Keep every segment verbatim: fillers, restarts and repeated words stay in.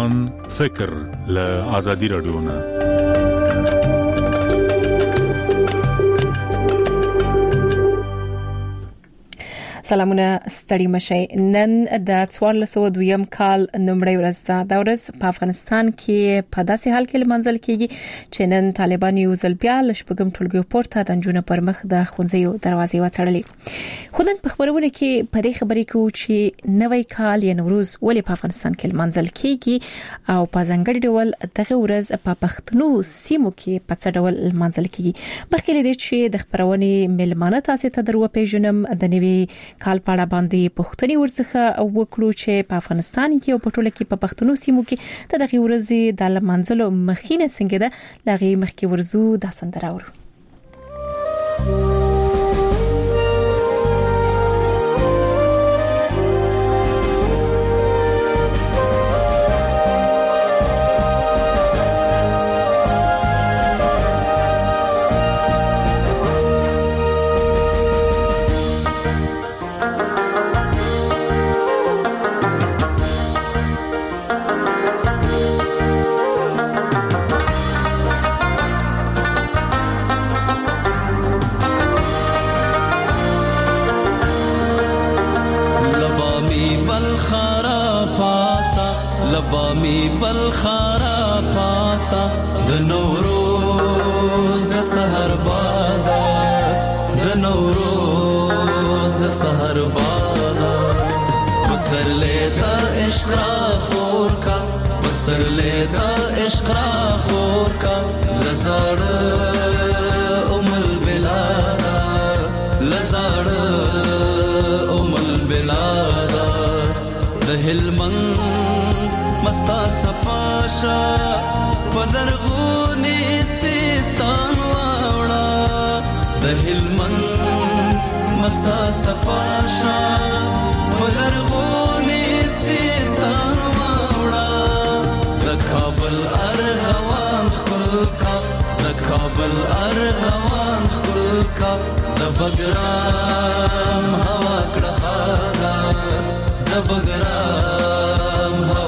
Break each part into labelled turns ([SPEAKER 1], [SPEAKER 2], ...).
[SPEAKER 1] افغان فکر له ازادي رادیو نه.
[SPEAKER 2] سلامونه ستړي مشي. نن د څوارلس سوه دویم کال نومړی ورځ ده. دا ورځ په افغانستان کې په داسې حال کې لمانځل کیږي چې نن طالبان یو ځل بیا لشپږم ټولګي پورته د جنونو پر مخ د ښوونځیو دروازې وڅړلې. خو نن په خبرونه کې په دې خبرې کې چې نوې کال یا نوروز ولې په افغانستان کې لمانځل کیږي او په ځانګړي ډول دغه ورځ په پښتنو سیمو کې په څه ډول لمانځل کیږي. مخکې له دې چې د خبرونې ملمانه تاسو ته درو پیژنم د نوې کال پاړه باندې پښتني ورڅخه وکړو چې په افغانستان کې او په ټوله کې په پښتنو سیمو کې د دغه ورځې د لمانځلو مخینه څنګه ده لغې مخکې ورزو د سندره ورو.
[SPEAKER 3] لبامي بالخارا پاڅا د نوروز د سحر بادا د نوروز د سحر بادا وسرلې د عشق را خور کا وسرلې د عشق را خور کا لزړ ام البلاد لزړ ام البلاد د هلمند مستات سپاشا پدرغونی سیستان واوڑا د هلمند مستات سپاشا پدرغونی سیستان واوڑا د کابل ارغوان خلقا د کابل ارغوان خلقا د بګرام هوا کړه خادا د بګرام هوا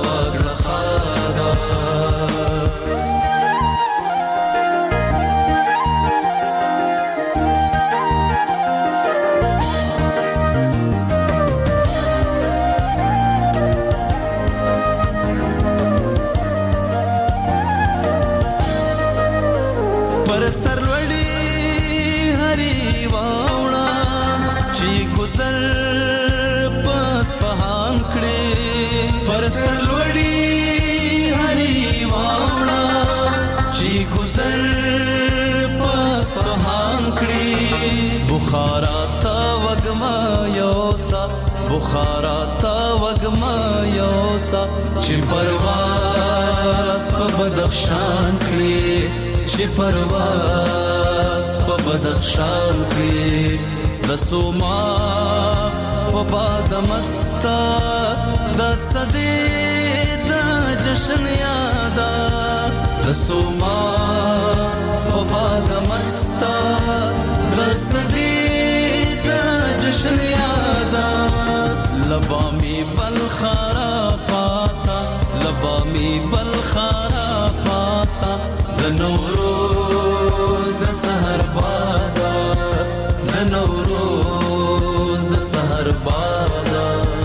[SPEAKER 3] بخارا تا وگما یوسا بخارا تا وگما یوسا چې پرواز په بدخشان کړي چې پرواز په بدخشان کړي د سوما په باد مستا د صدې د جشن یادا د سوما په باد مستا د صدې جشن یادا لبامی بالخارا پاڅا لبامی بالخارا پاڅا د نوروز د سحر بادا د نوروز د سحر بادا.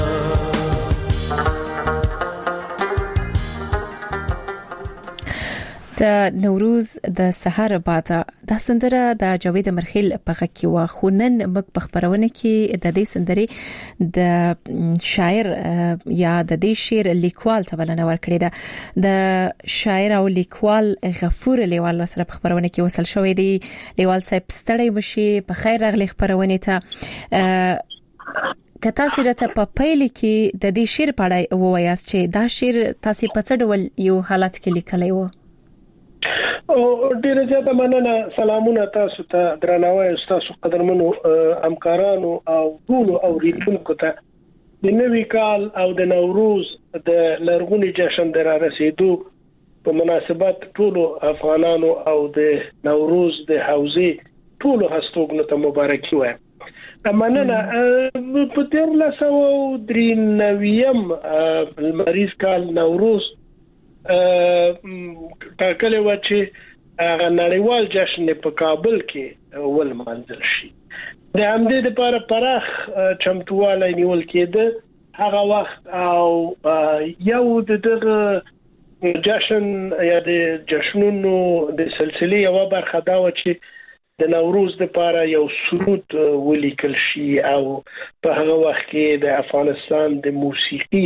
[SPEAKER 2] د نوروز د سحر بادا د سندره د جاوید مرخیل په غږ کې و. خو نن موږ په خبرونه کې د دې سندرې د شاعر یا د دې شعر لیکوال ته بلنه ورکړې ده. د شاعر او لیکوال غفور لیوال سره په خبرونه کې وصل شوې دي. لیوال صاحب ستړی مشي، په خیر راغلی خبرونه ته. کته سیرته په پیل کې د دې شعر په اړه ووایاست چې دا شعر تاسو په څه ډول یو حالت کې لیکلی و؟
[SPEAKER 4] او ډیره زیاته مننه. سلامونه تاسو ته درناوی تاسو قدرمنو همکارانو او ټول اوریدونکو ته. د نوي کال او د نوروز د لرغوني جشن د را رسیدو په مناسبت ټول افغانانو او د نوروز د حوزې ټول هستوګنو ته مبارکي وایم. مننه. په تیر لسو درې نویم المریض کال نوروز ټاکلې و چې هغه نړیوال جشن په کابل کې ول منځل شي. د همدې لپاره پراخ چمتواله نیول کېده هغه وخت او یو د دغه جشن یا د جشنونو د سلسله یو برخه دا و چې د نوروز لپاره یو سرود ولیکل شي او په هغه وخت کې د افغانستان د موسیقي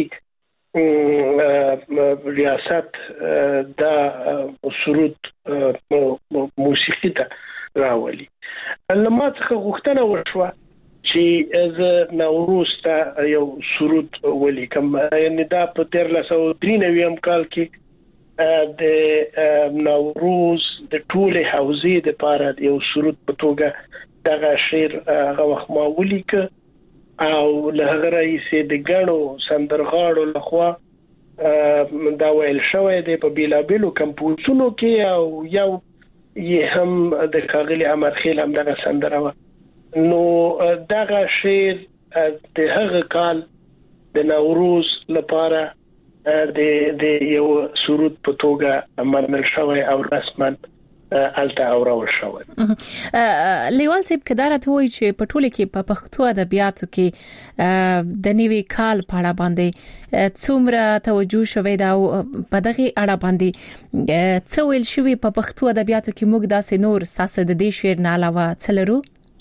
[SPEAKER 4] ریاست دا سرود موسیقي ته راولي. لما څخه غوښتنه وشوه چې از نوروز ته یو سرود ولیکم، یعنی دا په تیرلس سوه درې نوي کال کې د نوروز د ټولې حوزې د لپاره یو سرود په توګه دغه شعر هغه وخت ما ولیکه او له هغه راهیسې د ګڼو سندرغاړو لخوا دا ویل شوی دی په بیلابیلو کمپوزونو کې او یو یې هم د ښاغلي امرخیل هم دغه سندره وه. نو دغه شعر د هغه کال د نوروز لپاره د د یو سرود په توګه منل شوی او رسما الته اورول شوی.
[SPEAKER 2] لیوال صاحب کدارت وایي چې په ټوله کې په پښتو ادبیاتو کې د نوي کال په اړه باندې څومره توجه شوی دا په دغه اړه باندې څه ویل شوی په پښتو ادبیاتو کې موږ داسې نور ساسه د دې شعر نه علاوه څه لرو؟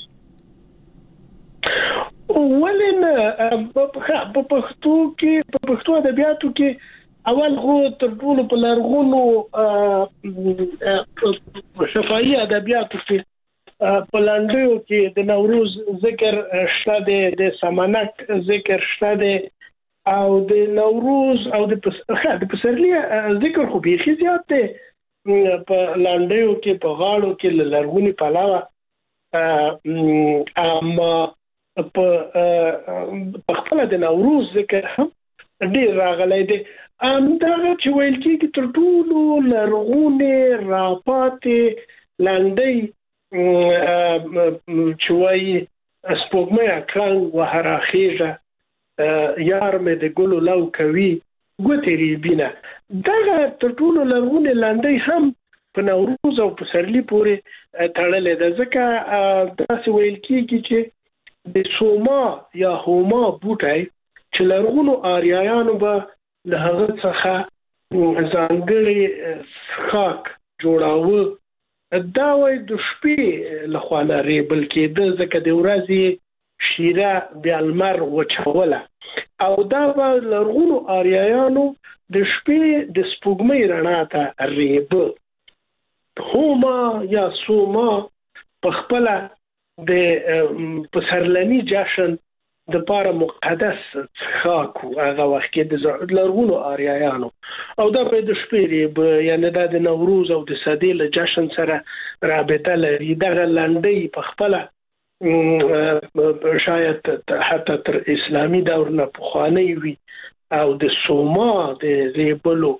[SPEAKER 4] ولین په پښتو کې په پښتو ادبیاتو کې اول خو تر ټولو په لرغونو شفاهي ادبیاتو کې په لاندیو کې د نوروز ذکر شته، د سمنک ذکر شته او د نوروز او د پسرلی ذکر خو بیخي زیات دی په لاندیو کې په غاړو کې لرغونی پلاوه. اما په خپل د نوروز ذکر هم ډیر راغلی دی. ام دا چې ویل کېږي تر ټولو لرغونې راپاتې لاندې چې وایي سپوږمۍ کړنګ وهراخیږه یار مې د ګلو لو کوي ګوتې ریبینه. دغه تر ټولو لرغونې لاندې هم په نوروز او پسرلي پورې تړلې ده، ځکه داسې ویل کېږي چې د سوما یا هوما بوټی چې لرغونو آریایانو به له هغه څخه ځانګړی څښاک جوړاوه، دا وایي د شپې لخوا نه ریبل کېده ځکه د ورځې شیره بیا لمر وچوله او دا به لرغونو آریایانو د شپې د سپوږمۍ رڼا ته ریبه. هوما یا سوما په خپله د پسرلني جشن د پاره مقدس څښاک هغه وخت کې د لرغونو آریایانو او دا په د شپې به یعنی د نوروز او د صدې له جشن سره رابطه لري. دغه لنډۍ په خپله شاید حتی تر اسلامي دور نه پخوانی وي او د سوما د ریبلو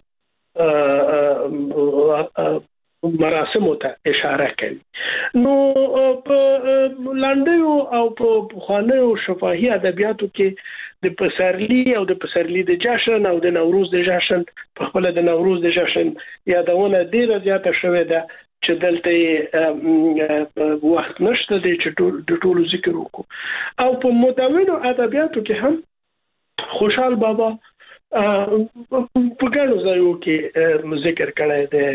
[SPEAKER 4] مراسمو ته اشاره کوي. نو په لاندیو او په پخوانیو شفاهي ادبیاتو کې د پسرلی او د پسرلی د جشن او د نوروز د جشن په خپل د نوروز د جشن یادونه ډیره زیاته شوې ده چې دلته وخت نشته دی چې د ټولو ذکر وکړو. او په مدونو ادبیاتو کې هم خوشحال بابا په ګڼو ځایو کې ذکر کړی دی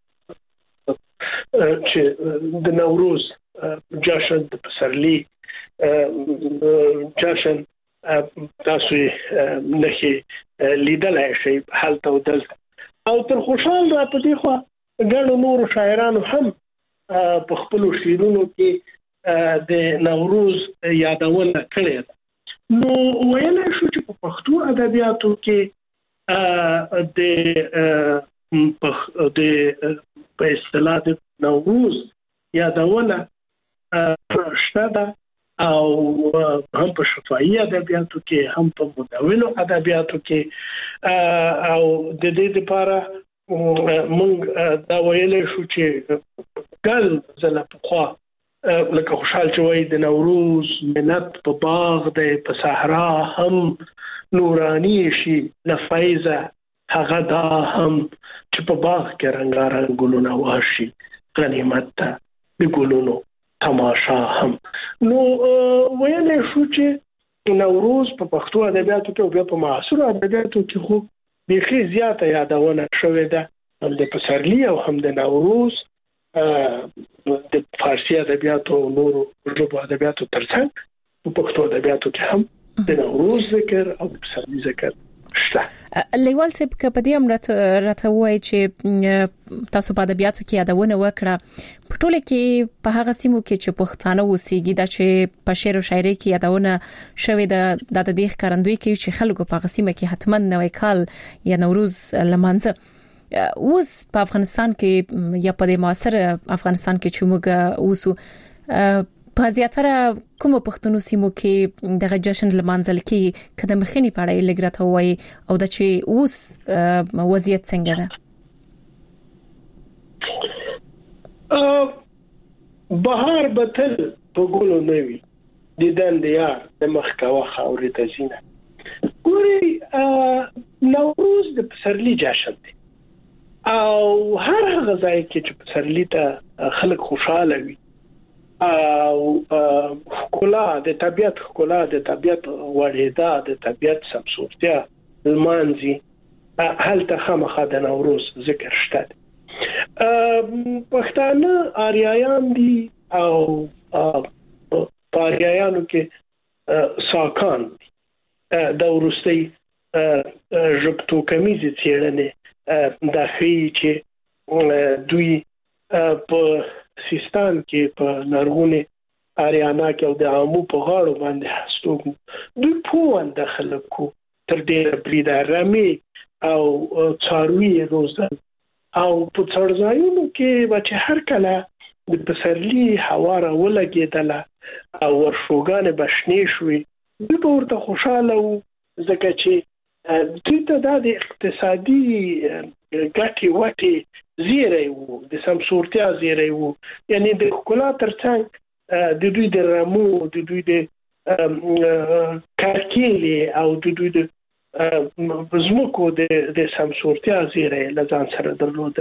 [SPEAKER 4] چې د نوروز جشن د پسرلی جشن تاسو نه لیدلای شئ حالت او دلته او تر خوشحال را پدې خو ګڼو نور شاعرانو هم په خپل شعرونو کې د نوروز یادونه کړې ده. نو ویلای شو چې په پښتو ادبیاتو کې د د په اصطلاح د نوروز یادونه شته ده او هم په شفاهي ادبیاتو کې هم په مدونو ادبیاتو کې او د دې لپاره موږ دا ویلای شو چې ګل زله په خوا لکه خوشحال چې وایي د نوروز منت په باغ دی په صحرا هم نورانی شي لفیضه هغه دا هم چې په باغ کې رنگارنګ ګلونه واشي غنیمت ته د ګلونو تماشا هم. نو ویلې شو چې نوروز په پښتو ادبیاتو کې او بیا په معاصر ادبیاتو کې خو بیخي زیاته یادونه شوې ده، هم د پسرلي او هم د نوروز د فارسي ادبیاتو او نورو ژبو ادبیاتو ترڅنګ په پښتو ادبیاتو کې هم د نوروز ذکر او د پسرلي ذکر شته.
[SPEAKER 2] لیوال صاحب که په دې امر راته وایي چې تاسو په ادبیاتو کې یادونه وکړه، په ټوله کې په هغه سیمو کې چې پښتانه اوسېږي دا چې په شعر او شاعري کې یادونه شوې ده د دې ښکارندوی کې چې خلکو په هغه سیمه کې حتما نوې کال یا نوروز لمانځه. اوس په افغانستان کې یا په معاصر افغانستان کې چې موږ اوسو په زیاتره کومو پښتنو سیمو کې دغه جشن لمانځل کې کده مخینی پړای لګرته وای او د چې اوس وضعیت څنګه ده؟
[SPEAKER 4] بهار بتل په ګلو نوي دیدن د یار د مخکوا خاورې ته زینه. ګوري نوروز د پسرلي جشن دی او هر هغه ځای کې چې پسرلي ته خلک خوشاله وي او ښکلا د طبیعت ښکلا د طبیعت وړېدا د طبیعت سمسورتیا لمانځي، هلته خامخا د نوروز ذکر شته. پښتانه آریایان دي او په آریایانو کې ساکان دي. د وروستي ژبتو کمیزې څېړنې دا ښیي چې دوی په سیستان کې په نارغونې اریانا کې او د عامو په غاړو باندې هستوګ دوی پوان د خلکو تر ډېره بریده رمي او څاروي روزل او په څړځایونو کې به چې هر کله د پسرلي هوا راولګېدله او ورشوګانې به شنې شوې دوی به ورته خوشحاله وو، ځکه چې دوی ته دا د اقتصادي ګټې وټې زیری وو، د سمسورتیا زیری وو. یعنی د ښکلا ترڅنګ د دوی د رمو د دوی د کارکېلې او د دوی د زموکو د سمسورتیا زیری له ځان سره درلود.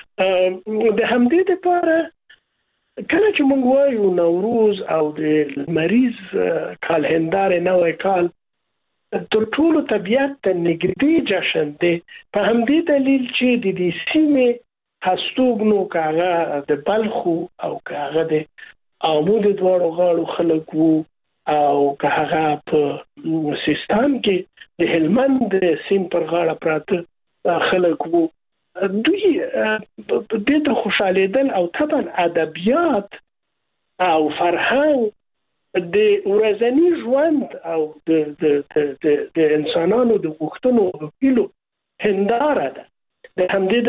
[SPEAKER 4] د همدې لپاره کله چې موږ وایو نوروز او د لمریز کال هندارې نوی کال تر ټولو طبیعت ته نږدې جشن دی، په همدې دلیل چې د دې سیمې هستوګنو کاغه د بلخو او کاغه د آمو د دواړو غاړو خلک وو او کاغه په سیستان کې د هلمند سیم پر غاړه پراته خلک وو. دوی په دې ته خوشالېدل او طبعا ادبیات او فرهنګ د ورځني ژوند او د د د د انسانانو د غوښتنو او هیلو هنداره ده. د همدې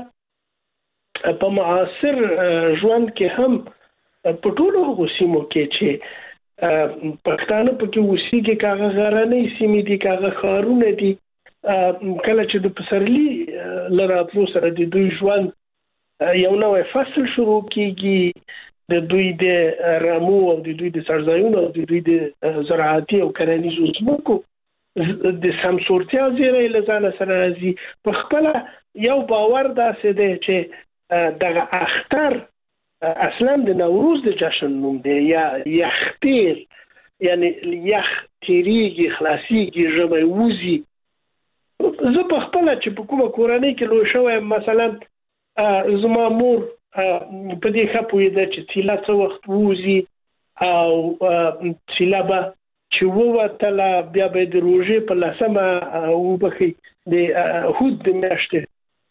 [SPEAKER 4] لپاره په معاصر ژوند کې هم په ټولو هغو سیمو کې چې پښتانه پکې اوسېږي، کاغه غرنۍ سیمې دي، کاغه ښارونه دي، کله چې د پسرلي له راتلو سره د دوی ژوند یو نوی فصل شروع کېږي، د دوی د رمو او د دوی د څړځایونو او د دوی د زراعتي او کرنیزو ځمکو د سمسورتیا زیری له ځانه سره راځي. په خپله یو باور داسې دی چې دغه اختر اصلا د نوروز د جشن نوم دی، یا یختیر، یعنی یخ تیریږي خلاصیږي ژمی وځي. زه په خپله چې په کومه کورنۍ کې لوی شوی یم، مثلا زما مور په دې ښه پوهېده چې څیله څه وخت ووځي او څیله به چې ووتله بیا به د روژې په لسمه وبښئ د هود د میاشتې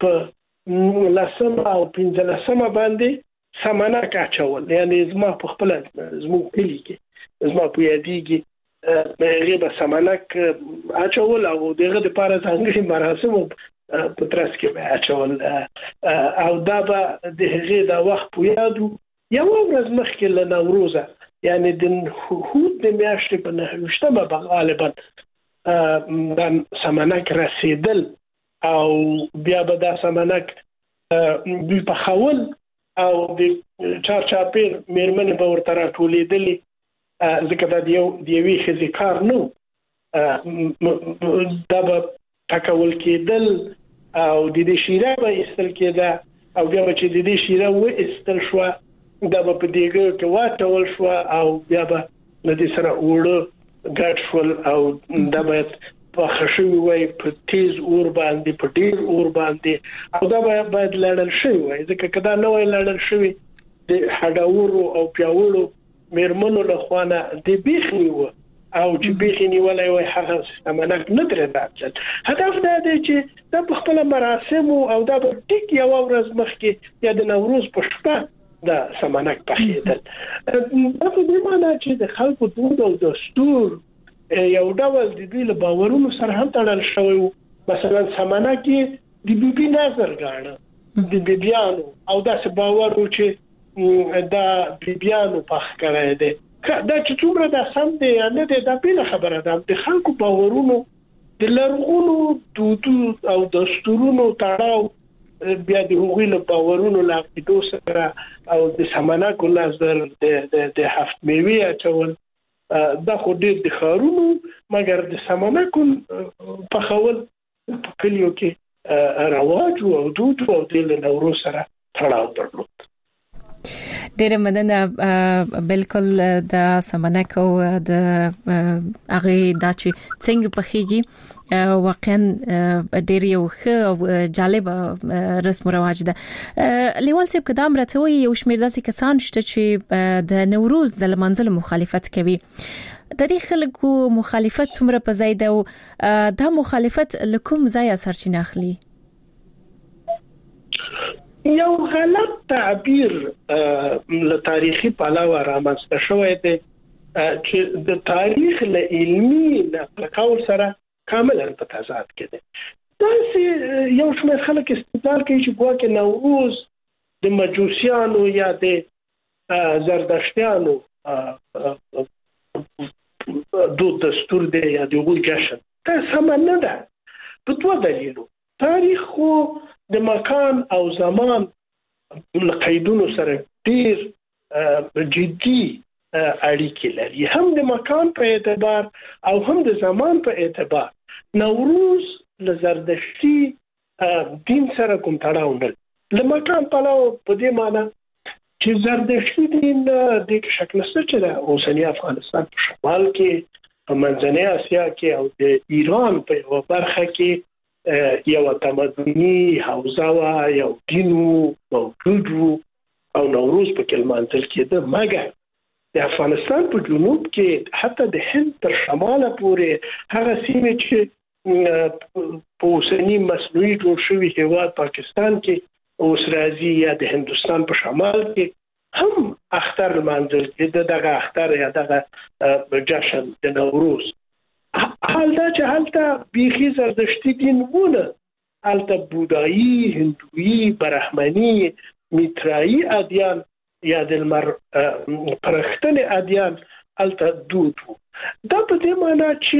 [SPEAKER 4] په لسمه او پنځلسمه باندې سمنک اچول. یعنې زما په خپله زموږ کلي کې زما په یادېږي هغې به سمنک اچول او د هغه دپاره ځانګړي مراسمو په ترڅ کې به اچول او دا به د هغې دا وخت په یادو. یوه ورځ مخکې له نوروزه، یعنې د هود د میاشتې په نهه ویشتمه به غالبا دا سمنک رسېدل او بیا به دا سمنک دوی پخول او د چارچاپېر مېرمنې به ورته راټولېدلې، ځکه دا د یوې ښځې کار نه و. دا به پکول کېدل او د دې شیره به استل کېده او بیا چې د دې شیره و استل شو دا به په دیګه کې واټول شو او بیا به د دې سره وړو ګډ شول او دا به په خشوي وای په تیز اور باندې په ډیر اور باندې او دا به باید لړل شي وای ځکه کدا نه وای لړل شي د هډاورو او پیاوړو مرمنو له خوانه د بیخنی و او چې بیخنی ولای وای هغه سمنک نه درې راځل هدف دا دی چې د خپل مراسم او د ټیک یو ورځ مخکې یا د نوروز په شپه دا سمنک پخېدل دا په دې معنی چې د خلکو دود او دستور یو ډول د دې له باورونو سره هم تړل شوی مثلا سمنک د بیبي نظر غاڼه د بیبيانو او دا څه باور و چې دا بیبيانو پخ کړی دی دا چې څومره دا سم دی نه دی دا په خبره ده د خلکو باورونو د لرغونو دودو او دستورونو تړاو بیا د هغوی له باورونو لا کېدو سره او د سمنکو نظر د د هفت میوې اچول دا خو ډېر د ښارونو مګر د سمنکو پخول په کلیو کې رواج او دود او د نوروز سره تړاو درلود.
[SPEAKER 2] ډېر مننه بالکل د سمنکو د هغه د څنګه پخېږي واقعا ډېر یو ښه او جالب رسم او رواج ده. لیوال صاحب قدم راته وي یو شمېر داسې کسان شته چې د نوروز د لمانځلو مخالفت کوي. د دې خلکو مخالفت څومره په ځای ده او دا مخالفت لکوم ځای سرچینه اخلي؟
[SPEAKER 4] یو غلط تعبیر له تاریخي پلوه رامنځته شوی دی چې د تاریخ له علمي نقل قول سره کاملا په تضاد کې دی. دا یو شمېر خلک استدلال کوي چې ګواکې نوروز د مجوسیانو یا د زردشتیانو دود دستور دی یا د هغوی جشن. دا سمه نه ده په دوه دلیلو. تاریخ خو د مکان او زمان له قیدونو سره ډیر جدي اړیکې لري هم د مکان په اعتبار او هم د زمان په اعتبار. نوروز له زردشتي دین سره کوم تړاو نه لري. له مکان پلوه په دې معنی چې زردشتي دین د شکل څه چې د اوسنی افغانستان په شمال کې په منځنۍ اسیا کې او د ایران په یو برخه کې یو تمدني حوزه وا یو دینو موجود او نوروز په کلمانځل کېده مګر د افغانستان په جنوب کې حتی د هند تر شماله پورې هغه سیمې چې په اوسنی مصنوعي جوړ شوي هېواد پاکستان کې اوس راځي یا د هندوستان په شمال کې هم اختر لمانځل کېده دغه اختر یا دغه جشن د نوروز. حال دا چې هلته بیخي زردشتي دین ونه هلته بودایی، هندویی، برهمنی، میترایی ادیان یا د لمر پرختنې ادیان هلته دود وو. دا په دې معنی چې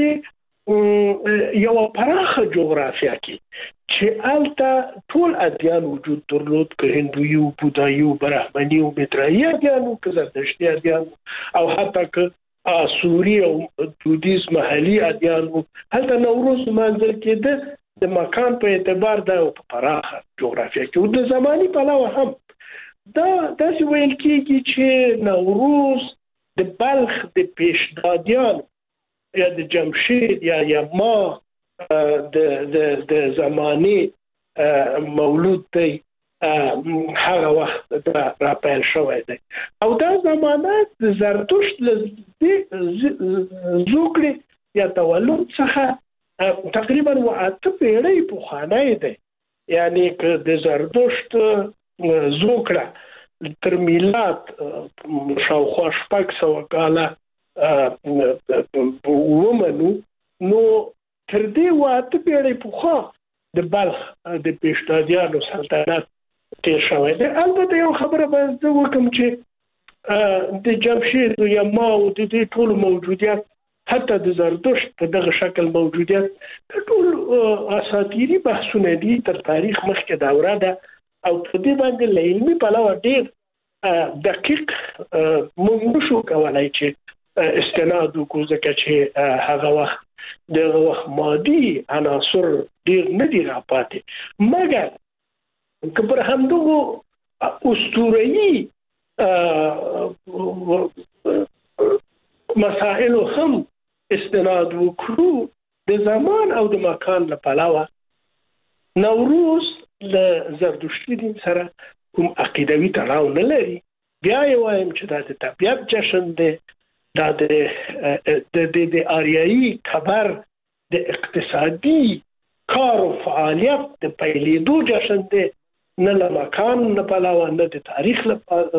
[SPEAKER 4] یو پراخه جغرافیا کې چې هلته ټول ادیان وجود درلود که هندویی و بودایی و برهمنی و میترایی ادیان و که زردشتي ادیان او حتی که سوری او بودیز محلي ادیان وو. هلته نوروز منځل کېده د مکان په اعتبار دا په پراخه جغرافیا کې او د زماني پلوه هم دا داسې ویل کېږي چې نوروز د بلخ د پیشدادیان یا د جمشید یا یما د د د زماني مولود دی هغه وخت دا راپیل شوی دی او دا زمانه د زرتشت زوکړې یا تولد څخه تقریبا و اته پیړۍ پخوانی دی. یعنی که د زرتشت زوکړه تر میلاد شاوخوا شپږ سوه کاله ومنو نو تر دې و اته پیړۍ پخوا د بلخ د پیشدادیانو سلطنت تیر شوی دی. البته یو خبره به زه وکړم چې د جمشید یا یما او د دې ټول موجودیت حتی د زردشت په دغه شکل موجودیت ټول اساطیري بحثونه دي تر تاریخ مخکې دوره ده او په دې باندې له علمي پلوه ډېر دقیق موږ نشو کولی چې استناد وکړو ځکه چې هغه وخت د وخت مادي عناصر ډیر نه دي راپاتې، مګر که پر همدغو اسطوره‌ایي مسائلو هم استناد وکړو، د زمان او د مکان له پلوه نوروز له زردشتي دین سره کوم عقیدوي تړاو نه لري. بیا یې وایم چې دا د طبیعت جشن دی، دا د د آریایي تبر د اقتصادي کار او فعالیت د پیلېدو جشن دی، نه له مکان نه پلوه، نه د تاریخ له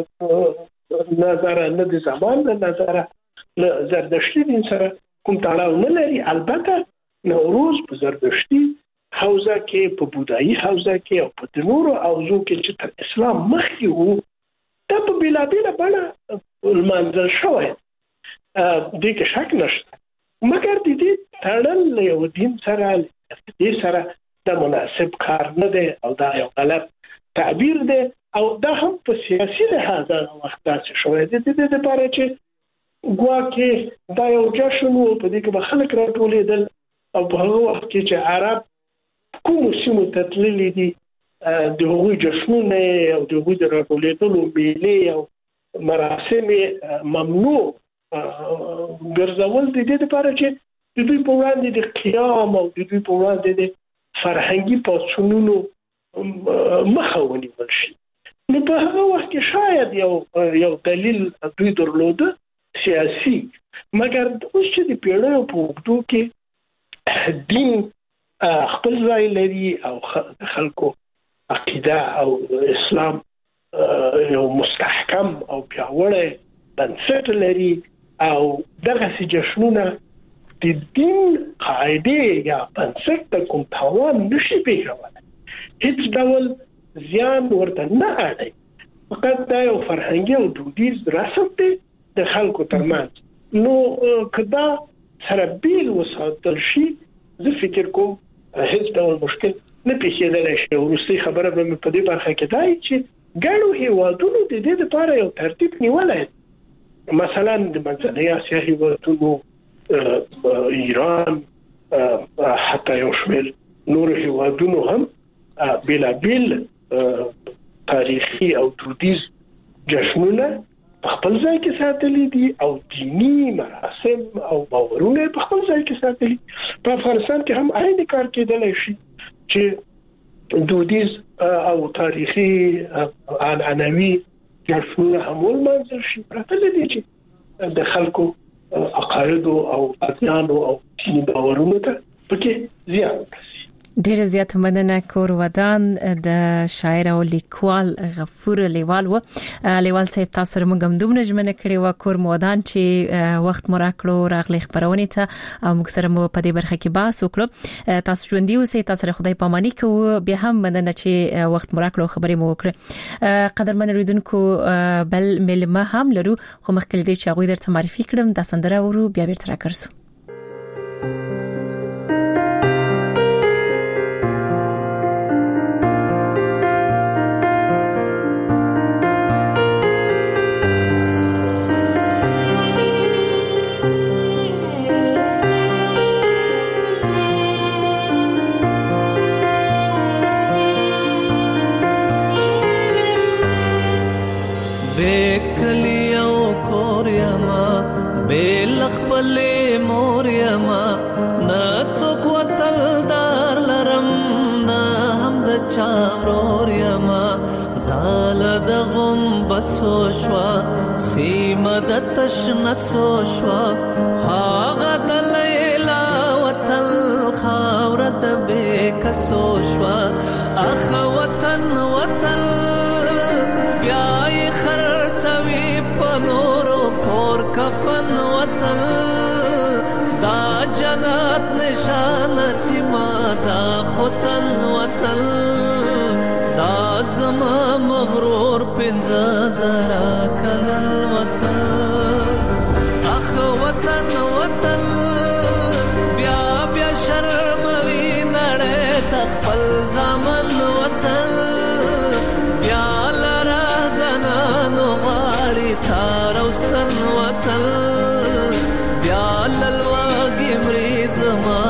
[SPEAKER 4] نظره، نه د زمان له نظره له زردشتي دین سره کوم تړاو نه لري. البته نوروز په زردشتي حوزه کې، په بودایي حوزه کې او په نورو حوزو کې چې تر اسلام مخکې وو، دا په بېلابېله بڼه لمانځل شوی، دې کې شک نشته. مګر د دې تړل له یو دین سره دې سره دا مناسب کار نه دی او دا یو غلط تعبیر دی، او دا هم په سیاسي لحاظ هغه وخت داسې شوی دی د دې لپاره چې ګواکې دا یو جشن و، په دې کې به خلک راټولېدل او په هغه وخت کې چې عرب کومو سیمو ته تللي دي د هغوی جشنونه او د هغوی د راټولېدلو میلې او مراسم ممنوع ګرځول د دې لپاره چې د دوی په وړاندې د قیام او د دوی په وړاندې د فرهنګي پاڅونونو مخه ونیول شي. نو په هغه وخت کې شاید یو یو دلیل دوی درلوده سیاسي، مګر اوس چې د پیړیو په اوږدو کې دین خپل ځای لري او خلکو عقیده او اسلام یو مستحکم او پیاوړی بنسټ لري، او دغسې جشنونه د دین قاعدې یا بنسټ ته کوم تاوان نشي پېښولی، هیڅ ډول زیان ورته نه اړوي، فقط دا یو فرهنګي او دودیز رسم دی د خلکو ترمنځ. نو که دا سره بیل وساتل شي، زه فکر کوم هیڅ ډول مشکل نه پیښېدلی شي. وروستۍ خبره به مې په دې برخه کې دا وي چې ګڼو هېوادونو د دې لپاره یو ترتیب نیولی، مثلا د منځنۍ اسیا هېوادونو، ایران، حتی یو شمېر نورو هېوادونو هم بېلابېل تاریخي او دودیز جشنونه په خپل ځای کې ساتلي دي او دینی مراسم او باورونه په خپل ځای کې ساتلي. په افغانستان کې هم عین کار کېدلی شي چې دودیز او تاریخي عنعنوي جشنونه هم ولمانځل شي، پرته له دې چې د خلکو عقایدو او ادیانو او دیني باورونو ته پکې زیان رسي.
[SPEAKER 2] ډیره زیاته مننه. کور ودان د شاعر او لیکوال غفور لیوال و لیوال صاحب، تاسو سره موږ هم دومره ژمنه کړې و کور ودان چې وخت مو راکړو راغلی خبرونه ته او موږ سره مو په دې برخه کې بحث وکړو. تاسو ژوندۍ اوسئ، تاسو سره خدای پاماني کوو. بیا هم مننه چې وخت مو راکړو خبرې مو وکړه. قدرمن اوریدونکو، بل ملما هم لرو، خو مخکې دې چې هغه درته معرفي کړم دا سندره ورو بیا بیرته راکړسو.
[SPEAKER 3] بلې موريما نه څوک وتل دار لرم، نه هم د چاوروريما ځال د غم بسو شوا سیمه د تشنسو شوا هاغه د لیلا وتل خاور د بیکسو شوا اخ وطن وتل بیاي خرڅوي پنورو کور کفن وطن دا جنت نشان سیما دا خوتن وطن دا زما مغرور پنځه زرا کلن وطن اخ وطن وطن بیا بیا شرموي نړۍ تخپل زمن وطن بیا لرا زنانو غاړي تاروستن وطن بیا للواګي مریض ما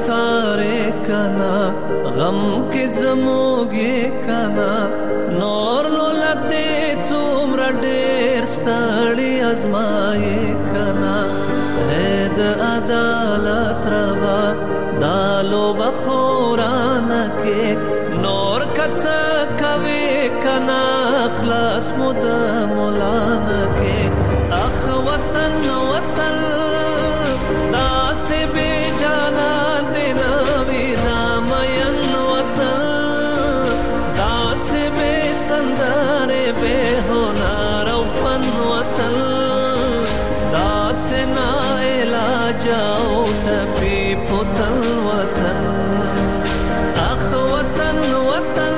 [SPEAKER 3] ساره کنا غم کې زموږه کنا نور نو لته څومره ډېر ستړي ازمایې کنا هد عدالت روا دالو بخوران کې نور کڅ کوي کنا خلاص مود مولان کې اخ وطن وطن داس به جانا دینا وینا مین وطن داس به سندر به هنر او فن وطن داس نا علاج او ټپی پوتن وطن اخ وطن وطن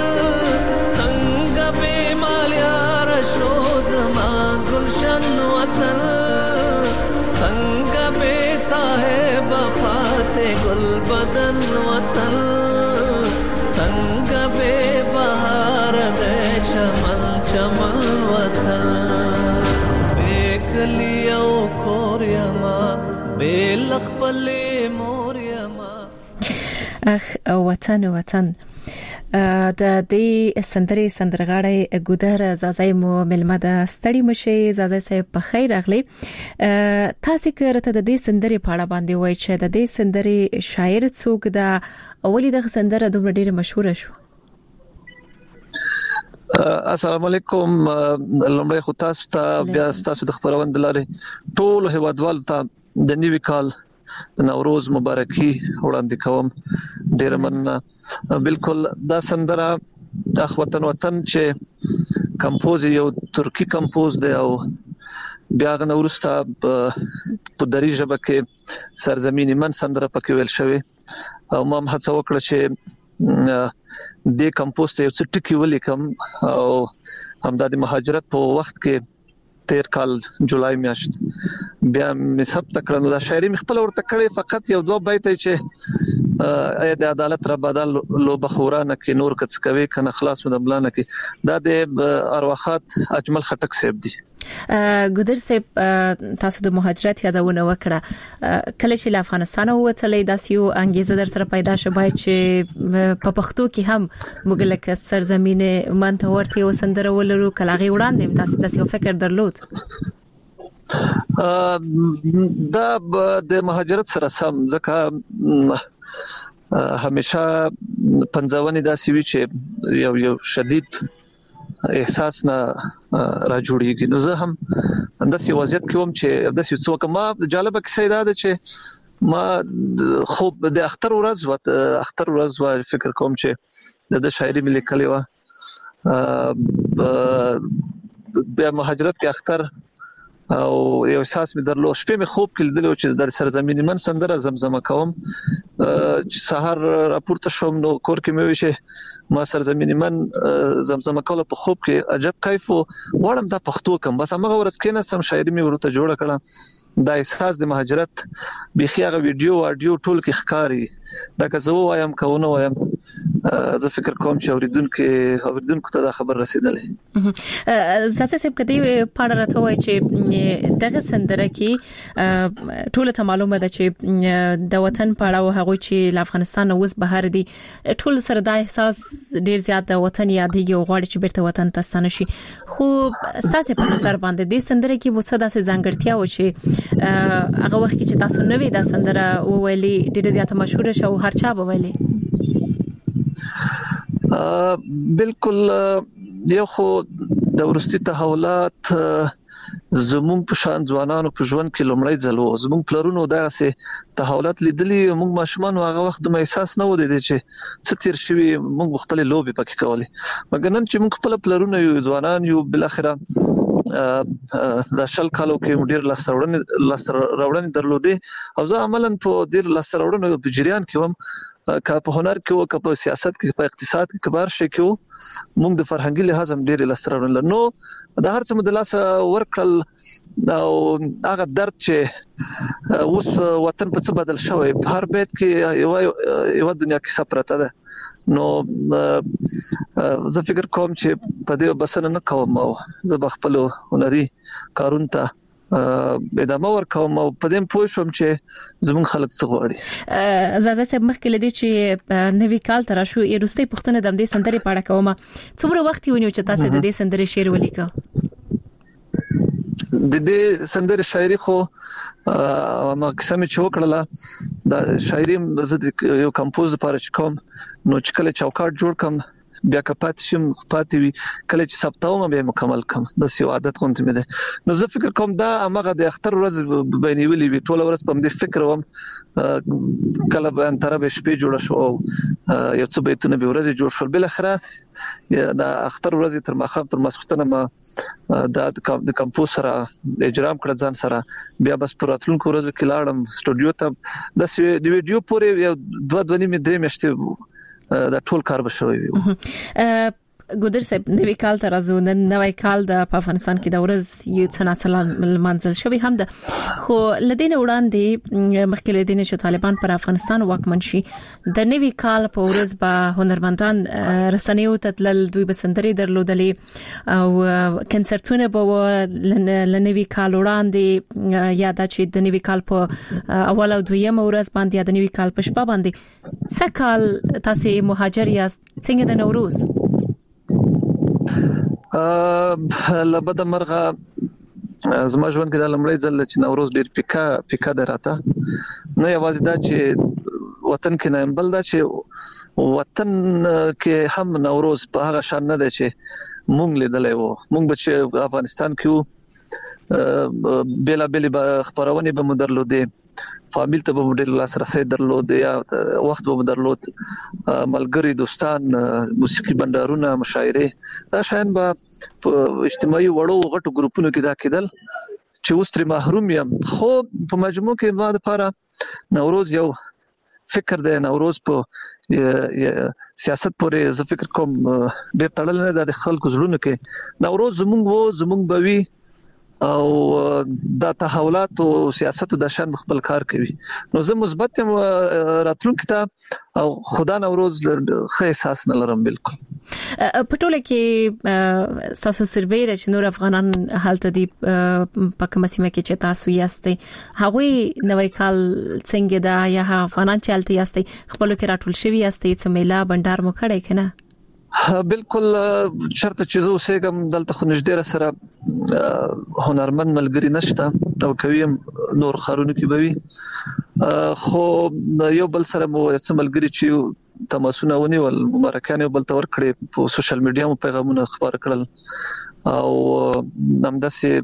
[SPEAKER 3] څنګه به مالیار شو زما گلشن وطن څنګه به صاحب فاتح گل بدن وطن څنګه به بهار د چمن چمن وطن بیکلیو کوریا بیل خپل موریا
[SPEAKER 2] اخ وطن وطن د دې سندري سندرغاړي ګودر زازای مو ملمه د ستړي مشي زازای صاحب په خیر اغلی تاسو کرته د دې سندري په اړه باندې وای چې د دې سندري شاعر څوک دا اولی د سندره دومره ډیره مشهور شو.
[SPEAKER 5] السلام علیکم لمړی خو تاسو ته بیا تاسو د خبروند لاري ټول هیوادوال ته د نیوي کال د نوروز مبارکي وړاندې کوم. ډیر مننه. بالکل دا سندره د وطن وطن چې کمپوز یو ترکی کمپوز دی او بیا غن ورسته په دری ژبه کې سرزمینی من سندره پکې ویل شوی او ما هڅه وکړه چې د کمپوز ته یو څه ټکی ولیکم او همدا د مهاجرت په وخت کې تیر کال جولای میاشت بیا مې سب تکړه د شاعري مخبل ورته کړې فقط یو دوه بیت چې اې د عدالت را بدل لو بخورانه کې نور کڅ کوي کنه خلاص مدبلانه کې دا د ارواحات اجمل خټک صاحب دي.
[SPEAKER 2] ګودر صاحب تاسو د مهاجرت یادونه وکړه کله چې له افغانستان ووتلې داسې یو انګیزه در سره پیدا شوه چې په پښتو کې هم موږ لکه سرزمینه منته ورته وسندره ولرو کلاغي وړاندې تاسو داسې فکر درلود؟
[SPEAKER 5] دا د مهاجرت سره سم ځکه همیشه پنځونی داسې وی چې یو یو شدید احساس نه را جوړیږي. نو زه هم داسې وضعیت کې وم چې داسې څوک ما جالبه کیسه ده چې ما خوب د اختر ورځ و اختر ورځ و فکر کوم چې د شاعري ملي کلی و بیا مهاجرت کې اختر او یو احساس مې درلو شپې مې خوب کې لیدل چې د سرزمینی من سندره زمزمه کوم چې سحر راپورته شوم نو کور کې مې وشه ما سرزمینی من زمزمه کوله په خوب کې عجب کیف وړم د پښتو کوم بس هغه ورځ کې نه سم شاعري مې ورته جوړ کړم. دا احساس د مهاجرت بخیغه ویډیو اډیو ټول کې ښکاری دا که زه وایم کوونه وایم زه فکر کوم چې اوریدونکو اوریدونکو ته دا خبر رسیدلې.
[SPEAKER 2] زاسه سب کدی پاڼه راته وای چې دغه سندره کې ټول ته معلومه ده چې د وطن پاړه او هغه چې له افغانستان اوس بهر دي ټول سره دا احساس ډیر زیات د وطن یادېږي او غواړي چې بیرته وطن ته ستنه شي. خو اساسه په نظر باندې د سندره کې مو څه داسې ځانګړتیا و چې هغه وخت کې چې تاسو نوې دا سندره وویلې ډیره زیاته مشهور شو هر چا به ویلې؟
[SPEAKER 5] بالکل یو خو د ورستي تحولات زموږ په شان ځوانانو په ژوند کې لومړی ځل وو زموږ پلرونو دغه تحولات لیدلي موږ ماشومان هغه وخت د احساس نه ودی چې څه تیر شوی موږ خپل لوبي پکې کولې مګر نن چې موږ خپل پلرونو یو ځوانان یو بل اخره د شل کالو کې ډیر لاسرورن لاسرورن درلودي او زه عملاً په ډیر لاسرورن په جریان کې وم که په هنر کې او که په سیاست کې په اقتصاد کې کبار شي کې موږ د فرهنګي لحاظ هم ډیر لاسرورن نو د هر څه مدلاس ورکل او هغه درد چې اوس وطن په څه بدل شوی په هر بیت کې یو یو دنیا کې سپرته ده. نو زه فکر کوم چې په دې بسنه نه کوم او زه خپل هنري کارون ته ادامه ورکوم او په دې پوه شوم چې زمون خلک څه غواړي.
[SPEAKER 2] زاده صاحب مخکې لدی چې نوی کال تر شو یروستي پښتنه د دې سندري پاړه کومه څومره وخت ونیو چې تاسو د دې سندري شعر ولیکو؟
[SPEAKER 5] د دې سندري شاعري خو ما قسم چې وکړله دا شاعري زه یو کمپوز لپاره چې کوم نو چې کله چوکاټ جوړ کوم بیا کپات شم پاتې وي کله چې سپتاوم به مکمل کوم د یو عادت غونډه مې ده. نو زه فکر کوم دا هغه د اختر ورځ بینولې وی ټول ورځ په دې فکر وم کله به ان تر به شپې جوړ شو یو څه بیتونه به ورځ جوړ شول بل اخره دا اختر ورځ تر ماخام تر مسختنه ما دا د کمپوز سره اجرام کړ ځان سره بیا بس پراتلونکو ورځ کې لاړم سټوډیو ته د ویډیو پورې یو دوه دوه نیمه درې مشته دا ټول کار بشوي وي.
[SPEAKER 2] ګودر صاحب نوی کال تر ازو نن نوی کال د افغانستان کې د ورځ یو څنګه منځل شوی هم ده خو لدینه وړاندې مخکې لدینه چې طالبان پر افغانستان واکمن شي د نوی کال په ورځ به هنرمندان رسنیو تدل دوی بسندري درلودلې او کنسرتونه به لنوی کال وړاندې یاد چې د نوی کال په اول او دویم ورځ باندې د نوی کال په شپه باندې سکال تاسو مهاجر یاست څنګه د نوروز
[SPEAKER 5] ا لبد مرغه زما ژوند کې د لمړی ځل چې نوروز ډیر پیکا پیکا دراته نه یوازې دا چې وطن کې نه بل دا چې وطن کې هم نوروز په هغه شان نه دی چې مونږ لیدلې وو مونږ به افغانستان کې بلا بلی خبرونه به مدرلودې فامیل ته به ډېر لاسرسي درلود یا وخت به درلود ملګری دوستان موسیقي بندرونه مشاعره دا شاین به اجتماعي وړو غټو ګروپونو کې دا کېدل چې اوس تر محروم یم خو په مجموع کې ما لپاره نوروز یو فکر دی نوروز په سیاست پورې زه فکر کوم ډېر تړل نه د خلکو زړونو کې نوروز زمونږ وو زمونږ بوي او د تحولات او سیاست د شان خپل کار کوي نو زه مثبت راتلونکي ته او خدا نوروز خې احساس نه لرم بالکل.
[SPEAKER 2] په ټوله کې تاسو سربېره چې نور افغانان حالت دي په کومه سیمه کې چې تاسو یاستئ هغه نوې کال څنګه دا یا افغانان چې حالت یاستئ خپل کې راټول شوی یاستئ چې میلا بندر مو کړی کنه؟
[SPEAKER 5] بالکل شرط چې زه اوسېږم دلته خو نږدې سره هنرمند ملګری نشته او کوي نور خارونو کې بوي خو یو بل سره مو څه ملګری چې تماسونه ونیول مبارکانه بل تور کړي په سوشل میډیا مو پیغامونه خبر کړل او نمدسه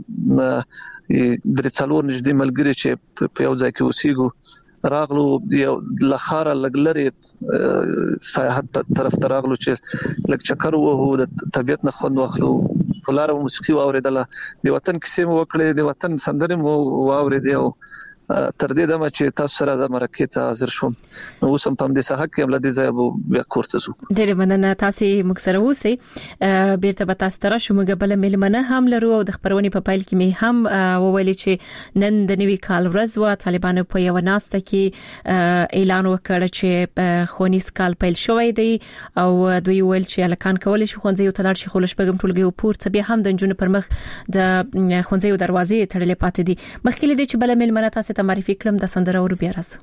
[SPEAKER 5] درې څلور نږدې ملګری چې په یو ځای کې اوسېګو راغلو یو لخاره لګلري سیاحت طرف ته راغلو چې لک چکر وو د طبيعت نه خوند واخلو ولاره موسیقي واوریدله د وطن کیسې مو وکړې د وطن سندرې مو واوریدې او تر دې دمه چې تاسو سره د مرکه ته حاضر شوم نو اوس هم په دې ساحه کې هم لدې ځای بیا کورته شو.
[SPEAKER 2] ډېر مننه تاسو مکسره اوسئ بیرته به تاسو تر شو موږ بل ملمنه هم لرو او د خبرونې په پایل کې می هم وویل چې نن د نوي کال ورځ و طالبانو په یو ناسته کې اعلان وکړ چې خونیس کال پیل شوی دی او دوی ویل چې الکان کول شي خونځي ته لاړ شي خلش پګم ټولګي پورته بیا هم د جنونو پر مخ د خونځي دروازې تړلې پاتې دي مخکې لدی چې بل ملمنه تاسو ته معرفي کړم د سندره اور بیا راځو.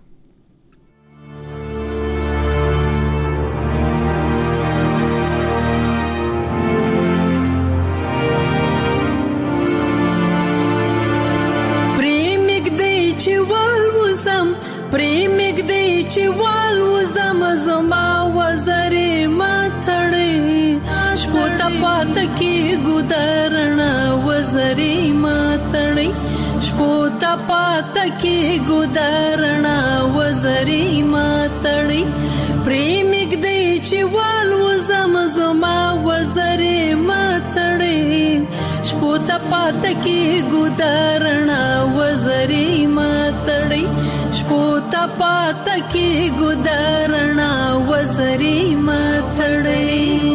[SPEAKER 6] پریمګ دی چې وال وزم پریمګ دی چې وال وزم زما وزرې ما تړې شپوتا پات کې ګودرنا وزرې ما تړې شپوتا پات کې ګودرنا وزرې ما تړې پریمګ دی چې وال وزم زما وزرې ما تړې شپوتا پات کې ګودرنا وزرې ما تړې شپوتا پات کې ګودرنا وزرې ما تړې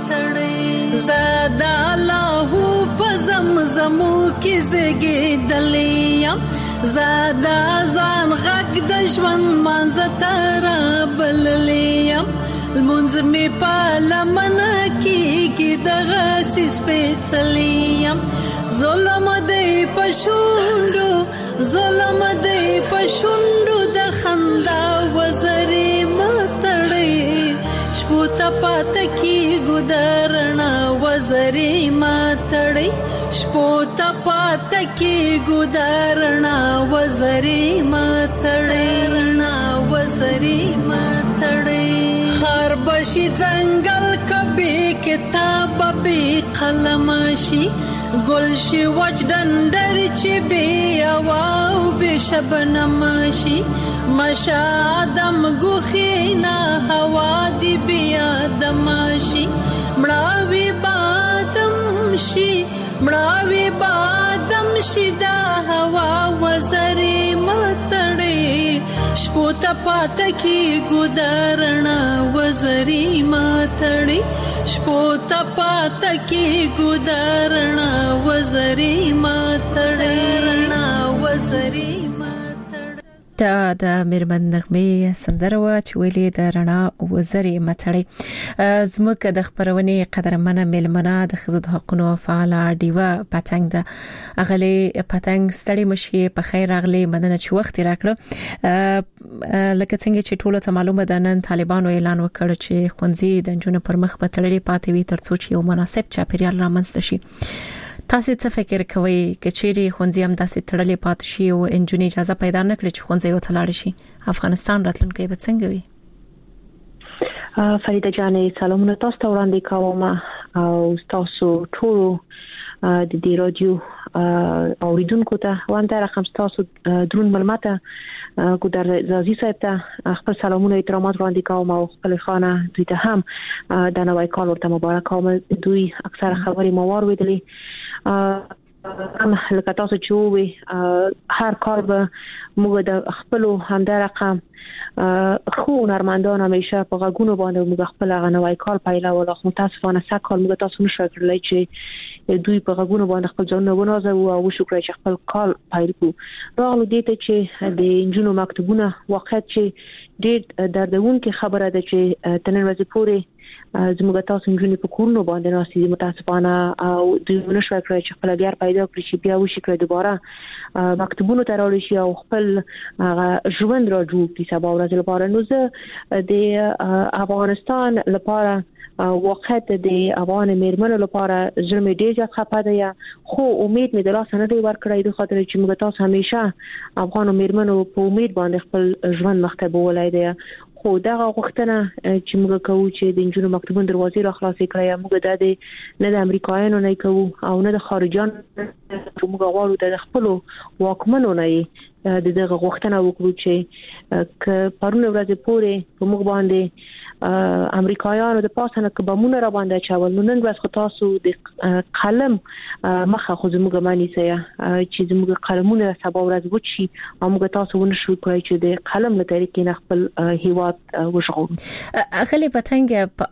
[SPEAKER 6] زادا الله پزمزمو کې زګې دلیم زادا ځان غږ د ژوند مانځ تر بللیم المنځ می په لمن کې کې دغه سپېڅلیم ظلم دی پښوندو ظلم دی پښوندو د خندا وزري متړي شپو ته پات کی ګدرنا وزري متړي شپو ته پات کی ګدرنا وزري متړي رنا وزري متړي خر بشي ځنګل کبي کتاب به قلم شي ګل شي وجدندر چې بي او به شبنم شي مشادم غخینا هوا دی بیا دمشي مړاوي بادم شي مړاوي بادم شي دا هوا وزري متړي شپو ته پات کی ګدرنا وزري متړي شپو ته پات کی ګدرنا وزري متړي رنا وزري
[SPEAKER 2] دا د میرمن نغمه سندره وا چې ویلي د رڼا وزري متړي زموږ د خبرونه قدرمنه ملمنه د خزد حقونو فعال دیوا پتنګ د اغلی پتنګ ستړي مشي په خیر اغلی مدنه چې وخت راکړه لکه څنګه چې ټولو ته معلومه ده نن طالبانو اعلان وکړ چې خونځي د جنونو پر مخ په تړلې پاتې وي ترڅو چې یو مناسب چاپیریال رامنځته شي تاسو څه فکر کوئ کچېری خونځي هم داسې تړلې پاتې شي او انجونی اجازه پیدا نکړي چې خونځي او تلاړ شي افغانستان راتلونکي به څنګه وي
[SPEAKER 7] فریده جانې سلامونه تاسو ته وړاندې کوم او تاسو ټول د دې رادیو اوریدونکو ته وانته رقم تاسو درون معلومات کو در زازي صاحب ته خپل سلامونه احترامات وړاندې کوم او خپل خانه دوی ته هم د نوای کال ورته مبارک کوم دوی اکثر خبري موار ویلي هم لکه تاسو چې وي هر کار به موږ د خپل همدا رقم خو نرمندان همیشه په غوګونو باندې موږ خپل غنوای کال پیلا ولا خو متاسفانه سکه موږ تاسو نشو کړلای چې دوی په غوګونو باندې خپل ځان نه ونازو او شکر چې خپل کال پیل کو راغلو دې ته چې د انجونو مکتوبونه وخت چې ډېر دردونکې خبره ده چې تنن ورځې پورې زموږ تاسو انجونې په کورونو باندې ناسي متاسفانه او دوی نشو کړی چې خپل بیا پیدا کړی چې بیا وشي کړی دوباره مکتوبونو ته راوړي شي او خپل ژوند را جوړ کړي سبا ورځ لپاره نو زه د افغانستان لپاره وخت د افغان میرمنو لپاره زړه مې ډېر ځخه خپه ده خو امید مې د لاس نه دی ورکړی د خاطر چې موږ تاسو همیشه افغان میرمنو په امید باندې خپل ژوند مخته بولای دی خو دا غوښتنه چې موږ کوو چې د انجونو مکتوبونو دروازې را خلاصې کړي موږ د نه د امریکایانو نه کوو او نه د خارجان موږ غواړو د خپل واکمنو نه د دغه غوښتنه وکړو چې ک پرونه ورځې پورې په موږ باندې امریکایانو د پاسنه کبمونه را باندې چاول نو نن ورځ تاسو د قلم مخه خو زموږ معنی سي چې زموږ قلمونه سبا ورځ وچی او موږ تاسو ونشو کوی چې د قلم له طریقې نه خپل هیواد وژغورو
[SPEAKER 2] اخلي پتنګ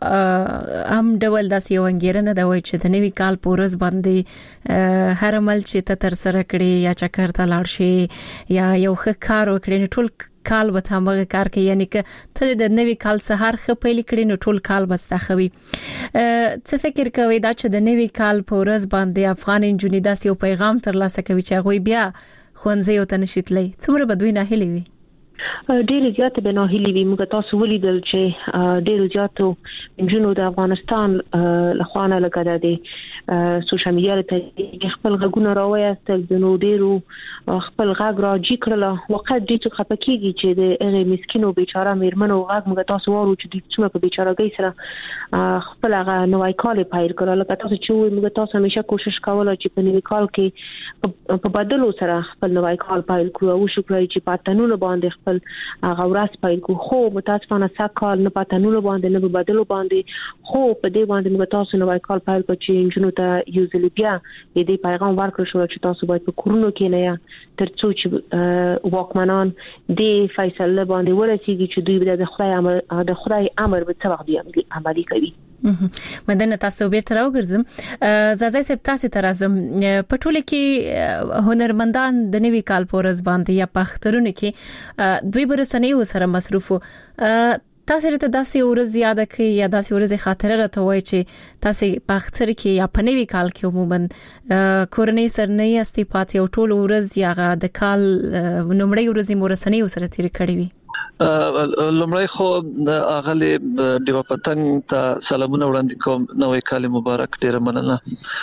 [SPEAKER 2] ام ډول داسې یو انګیرنه دا وای چې د نوي کال پورز باندې هر عمل چې ته تر سره کړی یا چکر ته لاړ شي یا یو ښه کار وکړي ټول کال به تاسو کار کوي یعنی که ته د نوي کال سهار خ پیل کړي نو ټول کال به ستخوي څه فکر کوي دا چې د نوي کال په ورځ باندې افغان انجونی داسې یو پیغام ترلاسه کوي چې هغه بیا خونځي او تنشتلې څومره بدوي نه هلي وي
[SPEAKER 7] ډېر زیات به نه هلي وي موږ تاسو ولیدل چې ډېر زیاتو انجونو د افغانستان لخوانه لګا دي سوشل میډیا ته خپل غږونه راوېستل د نو ډېرو خپل غږ راځي کړل وخت دې چې خپکیږي چې د هغه مسکینو بیچاره میرمنو غږ موږ تاسو وارو چې د څومره په بیچارهګۍ سره خپل هغه نوای کال پیل کړل لکه تاسو چې موږ تاسو همیشه کوشش کوله چې په نوي کال کې په بدلو سره خپل نوای کال پیل کړو او شکر چې پاتنونو باندې خپل هغه ورځ پیل کړو خو متاسفانه سکهال نه پاتنونو باندې نه بدلو باندې خو په دې باندې موږ تاسو نوای کال پیل کړو چې انجونو ته یوزلی بیا دې پیغام ورکړ شو چې تاسو باید په کورونو کې نه یا ترڅو چې واکمنان دې فیصله باندې ورسیږي چې دوی د خدای امر د خدای امر به څه وخت عملي کوي
[SPEAKER 2] مدنه تاسو بیرته راوګرځم زازای سپ تاسو ترازم په ټوله کې هنرمندان د نوي کال پورز باندې یا پخترونه کې دوی برسنۍ وسره مصروف تاسو ته داسې ورځ یاد کړئ یا داسې ورځ خاطره راته وایي چې تاسو په اختر کې یا په نوي کال کې عموما کورنۍ سره نه یاستئ پاتې او ټول ورځ یا د کال نومړی ورځ مورسنۍ سره تیر کړی وي؟
[SPEAKER 5] لمړی خو اغلی دیو پتنګ ته سلامونه وړاندې کوم، نوې کال مبارک، ډیره مننه.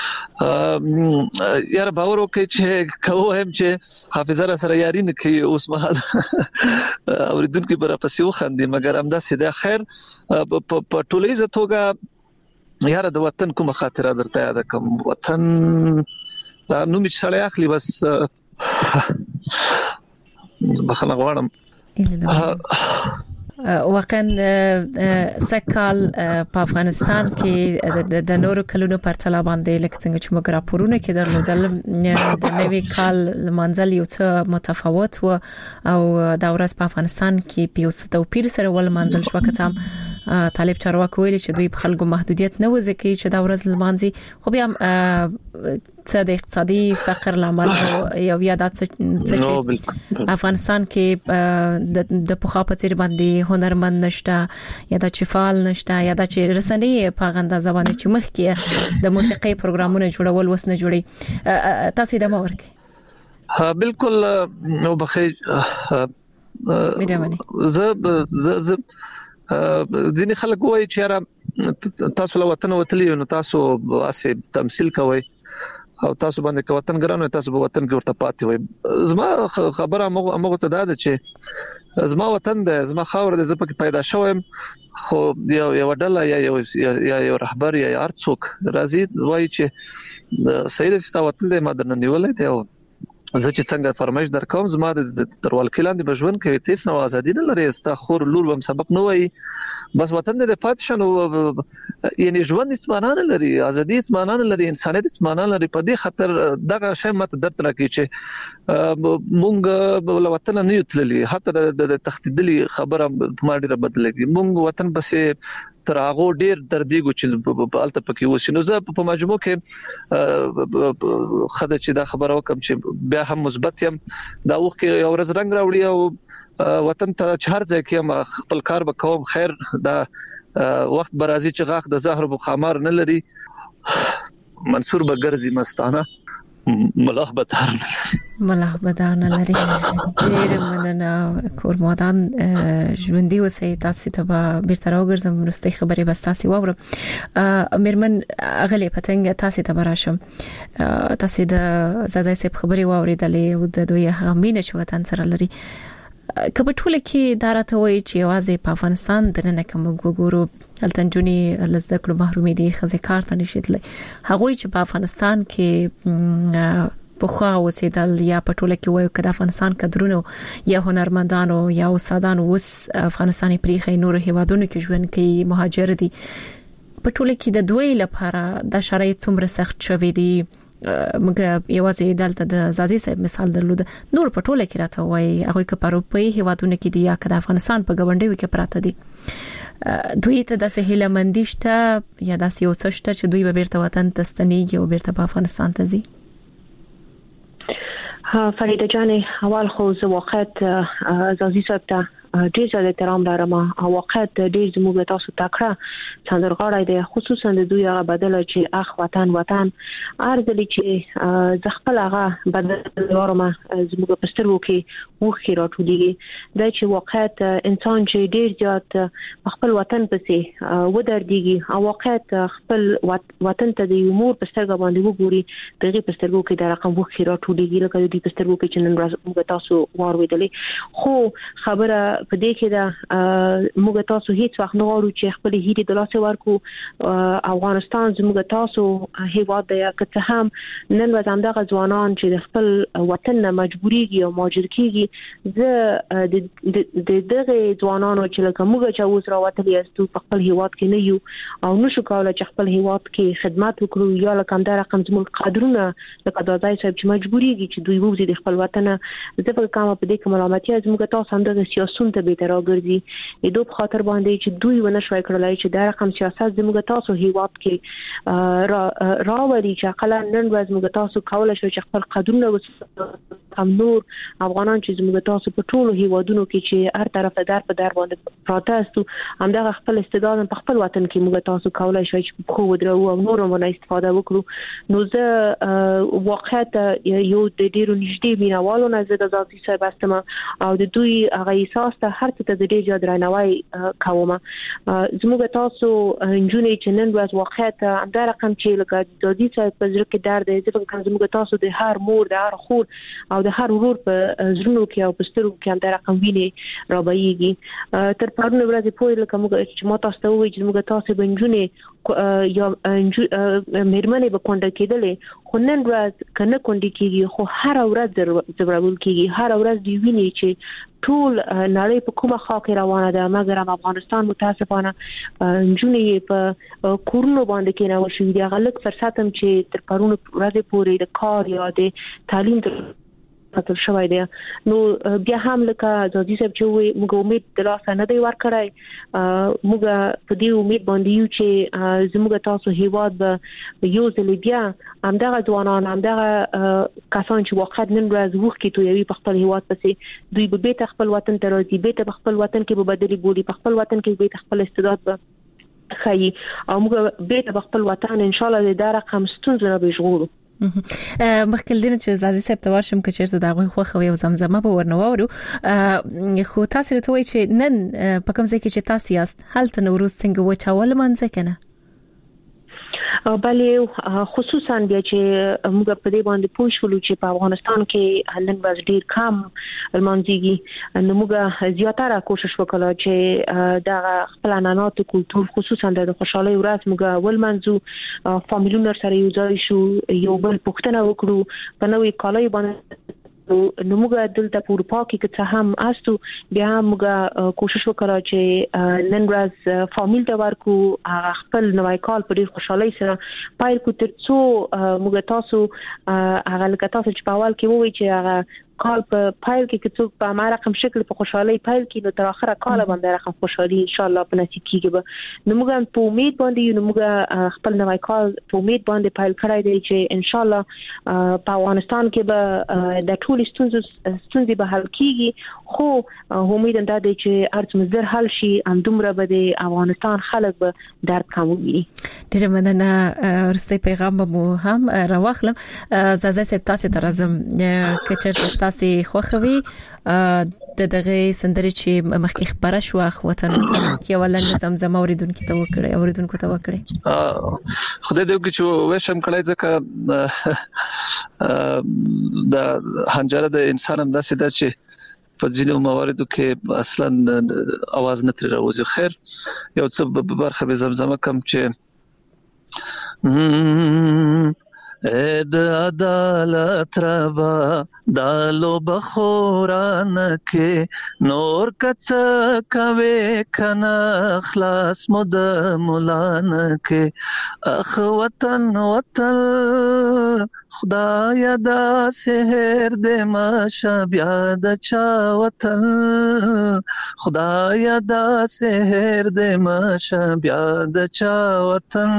[SPEAKER 5] یار باور وکړئ چې کوو هم چې حافظه سره یاري نه کوي اوس مهال اوریدونکو برا پسې وخاندي، مګر همدا سیده خیر په ټولیزه توګه یار د وطن کومه خاطره درته یاد کوم. وطن نو می سړی اخلي بس بخنه غواړم
[SPEAKER 2] واقعا سکال په افغانستان کې د نورو کلونو په پرتله باندې لکه څنګه چې موږ راپورونه کې درلودل د نوي کال منځل یو څه متفاوت و او دا ورځ په افغانستان کې په یو څه توپیر سره ول منځل شو. کته طالب چارواکي ویل چې دوی په خلکو محدودیت نه وځي چې دا ورځ لمانځي، خو بیا څه د اقتصادي فقر لامل یو یادات چې افغانستان کې د پخوا په څیر باندې هنرمند نشته یا د چفال نشته یا د چې رسنۍ په غنده زبانه چې مخ کې د موسیقي پروګرامونه جوړول وس نه جوړي. تاسو د مور کې
[SPEAKER 5] ها بالکل نو بخي ز ز ځینې خلک وایي چې تاسو له وطن وتلی نو تاسو واسه تمثيل کوي او تاسو باندې کو وطن ګرانو تاسو په وطن کې ورته پاتې وي. زما خبره موږ ته ده چې زما وطن ده، زما خاور ده، زه پکې پیدا شوم، خو یو یو ډله یا یو یا یو رهبر یا ارڅوک راځي وایي چې سید چې وطن دې مادر نه نیولې ته زه چې څنګه فرمایش درکوم زما د تروال کلاندې بجون کې تیس نو ازادي نه لري، استا خور لور هم سبق نه وایي، بس وطن دې پاتشنو یعنی ژوند اسمانه نه لري، ازادي اسمانه نه لري، انسانيت اسمانه لري. په دې خاطر دغه شی مت درته راکې چې مونږ ول وطن نه یتللی، حتی د تختیدلی خبره په ما ډیره بدلېږي. مونږ وطن پسې تر هغه ډیر دردیګو چې په الته پکې وسینو. زه په مجموع کې خدای چې دا خبره وکم چې بیا هم مثبت يم، دا وخت کې یو ورځ رنگ راوړي او وطن ته چهار ځای کې خپل کار وکوم. خیر دا وخت برازي چې غاخ د زهر په خمار نه لري، منصور بګرزي مستانه ملاح بدار
[SPEAKER 2] ملاح بدار نه لري. ډېر مننه کورمادان ژوندۍ اوسئ. تاسو ته به بیرته راوګرځم، مرستې خبرې بس تاسو واورم. میرمن اغلی پتنګ تاسو ته براشم، تاسو د زازای سپ خبرې واوریدلې او د دوی همینه چې وطن سره لري. کله ټول کې دارته وایي چې یوازې په افغانستان د نن کوم وګورو التنجونی لزده کړو محرومې دي خزې کار ته نشیدل، هغه چې په افغانستان کې په خوا اوسېدل یا په ټوله کې وایو کله افغانستان کډرونو یا هنرمندانو یا استادانو وس افغانستاني پریخي نور هیوادونو کې ژوند کوي، مهاجر دي. په ټوله کې د دوی لپاره د شرایط څومره سخت شوي دي؟ موږ یوازې دلته د زازي صاحب مثال درلود، نور په ټوله کې راته وایي هغه کې په اروپای هیوادونو کې دي یا کله افغانستان په ګوندیو کې پراته دي. دوی ته د سهیل مندشته یا د سیو څشته چې دوی به بیرته وطن ته ستنیږي او بیرته په افغانستان ته ځي.
[SPEAKER 7] فریده جان، اول خو زه واقعیت زازي صاحب ته ډیر زیات احترام لرم او واقعیت ډیر زموږ تاسو تکړه څندرغاړی دی، خصوصا د دوی هغه بدل چې اخ وطن وطن ارزلی چې ز خپل هغه بدل ورما زموږ پسترو کې وخی راټولېږي د چې واقعیت انسان چې ډیر زیات خپل وطن پسې ودرېږي او واقعیت خپل وطن ته د امور پسترګ باندې وګوري، دغه پسترګو کې د رقم وخی راټولېږي لکه د پسترګو کې چې نن ورځ تاسو وارویدلې. خو خبره په دې کې دا موږ تاسو هیڅ وخت نه غواړو چې خپل هیري د لاسه ورکو. افغانستان زموږ تاسو هیواد دی که هم نن ورځ همدغه ځوانان چې د خپل وطن نه مجبوريږي او مهاجر کیږي، زه د دغه ځوانانو چې لکه موږ چې اوس راوتلي یو په خپل هیواد کې نه یو او نشو کولای چې خپل هیواد کې خدمات وکړو یا لکه همدا رقم زموږ قدرونه لکه د ځای صاحب چې مجبوريږي چې دوی وځي د خپل وطن. زه په کومه په دې کې ملامتیا زموږ تاسو همدغه سیاسيون بدلون ته به تر راګرځي د دوه خاطر باندې چې دوی ونه شوي کړلای چې دا رقم سیاست زموږ تاسو هیواد کې را راوړي چې اقلا نن ورځ موږ تاسو کولای شو چې خپل قدرونه وسو هم نور افغانان چې زموږ تاسو په ټولو هیوادونو کې چې هر طرف در په در باندې پروتست هم دا خپل استعداد په خپل وطن کې موږ تاسو کولای شو چې خو ودرو او نور باندې استفاده وکړو نو زه واقعیت یو د ډیرو نږدې مینوالو نه زه د ذاتي صاحب استم او د دوی هغه احساس ته هر څه ته د ډیر زیات درناوی کوم زموږ تاسو انجونې چې نن ورځ واقعیت دا رقم چې لکه د ذاتي صاحب په ځل کې درد دی ځکه زموږ تاسو د هر مور د هر خور او د هر ورور په زړونو کې او په سترګو کې دا رقم ویني راوبېږي تر پرونه ورځې پوهې لکه موږ چې ما تاسو ته وایي چې موږ تاسو بنجونې یا مېرمنې به کونډه کېدلې خو نن ورځ کنه کونډه کېږي خو هر ورځ زبرول کېږي هر ورځ دی ویني چې ټول نړۍ په کومه خوا کې روانه ده مګر افغانستان متاسفانه جنې په کورونو باندې کې نه وشي دی غلط فرصت هم چې تر پرونه ورځې پورې د کار یا د تعلیم پاتل شوی دی نو بیا هم لکه ځاځي صاحب چې وي موږ امید د لاسه نه دی ورکړای موږ په دې امید باندې یو چې زموږ تاسو هیواد به یو ځل بیا همدغه ځوانان همدغه کسان چې واقعا نن ورځ وخت کې تویوي په خپل هیواد پسې دوی به بیت خپل وطن ته راځي بیت په خپل وطن کې به بدلی بولی په خپل وطن کې بیت خپل استعداد به خي او موږ بیت په خپل وطن ان شاء الله د رقم ستونزې نه بشغورو
[SPEAKER 2] مخکې دینه چې زازي صاحب ته ورشم که چیرته دا غوي خوخه او زمزمه به ورنوورو خو تاسو ته وایي چې نن په کوم ځای کې چې تاسو یاست هلته نوروز څنګه وچاول منځ کنه
[SPEAKER 7] بلې خصوصا بیا چې موږ په دې باندې پوه شولو چې په افغانستان کې نن ورځ ډیر کم المنځيږي نو موږ زیاتره کوشش وکړو چې دا خپل عنعنات کلتور خصوصا د خوشحالي ورځ موږ ول منځو فامیلونو سره یو ځای شو یو بل پوښتنه وکړو په نوې کالای باندې نو موږ دلته په اروپا کې چې هم استو بیا موږ کوشش وکړو چې نن ورځ فامیل ته ورکو خپل نوای کال په ډیر خوشحالي سره پایل کو تر څو موږ تاسو هغه لکه تاسو چې په اول کې وایي چې هغه کال په پایل کې څوک په ما رقم شکل په خوشحالي پایل کې نو تر اخره کال باندې رقم خوشحالي ان شاء الله په نصیب کیږي نو موږ په امید باندې نو موږ خپل نوای کال په امید باندې پایل کړای دی چې ان شاء الله په افغانستان کې به د ټول ستونزې ستونزې به حل کیږي خو امید ده چې ارڅ مزر حل شي ام دومره به د افغانستان خلک به درد کموي
[SPEAKER 2] ډېر مننه ورسته پیغام مو هم راوخلم زازه سپ تاسو ته راځم کچر تاسو خوخوي د دغه سندري چې مخکې خبره شو وطن وطن کې ولنه زمزمه اوریدونکو ته وکړي اوریدونکو ته وکړي
[SPEAKER 5] خدای دې وکړي چې وښم کړای ځکه د هنجره د انسان هم داسې ده چې په ځینو مواردو کې اصلا आवाज نه تر راوځي خیر یو څه برخه به زمزمه کم چې اې د عدالت ربا دالو بخوران کې نور کڅ کوي کنا خلاص مود مولان کې اخ وطن وطن خدایا دا سحر دې ماشا بیا د چا وطن خدایا دا سحر دې ماشا بیا د چا وطن